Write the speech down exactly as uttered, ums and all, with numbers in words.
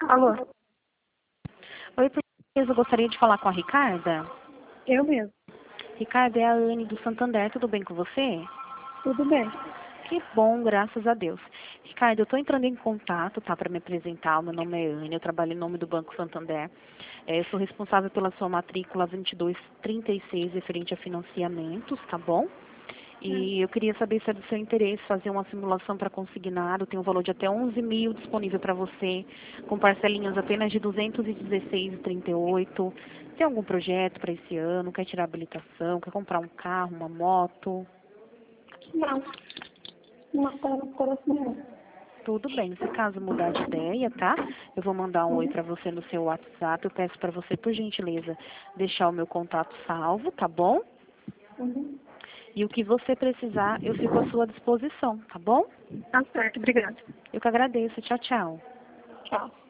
Alô? Oi, por gentileza, eu gostaria de falar com a Ricarda. Eu mesmo. Ricarda, é a Anne do Santander, tudo bem com você? Tudo bem. Que bom, graças a Deus. Ricardo, eu estou entrando em contato, tá, para me apresentar. O meu nome é Anne, eu trabalho em nome do Banco Santander. É, eu sou responsável pela sua matrícula vinte e dois trinta e seis, referente a financiamentos, tá bom? E eu queria saber se é do seu interesse fazer uma simulação para consignado. Tem um valor de até onze mil disponível para você, com parcelinhas apenas de duzentos e dezesseis vírgula trinta e oito. Tem algum projeto para esse ano? Quer tirar habilitação? Quer comprar um carro, uma moto? Não. Não está no coração. Tudo bem, se caso mudar de ideia, tá? Eu vou mandar um oi Uhum. para você no seu WhatsApp. Eu peço para você, por gentileza, deixar o meu contato salvo, tá bom? Uhum. E o que você precisar, eu fico à sua disposição, tá bom? Tá certo, obrigada. Eu que agradeço. Tchau, tchau. Tchau.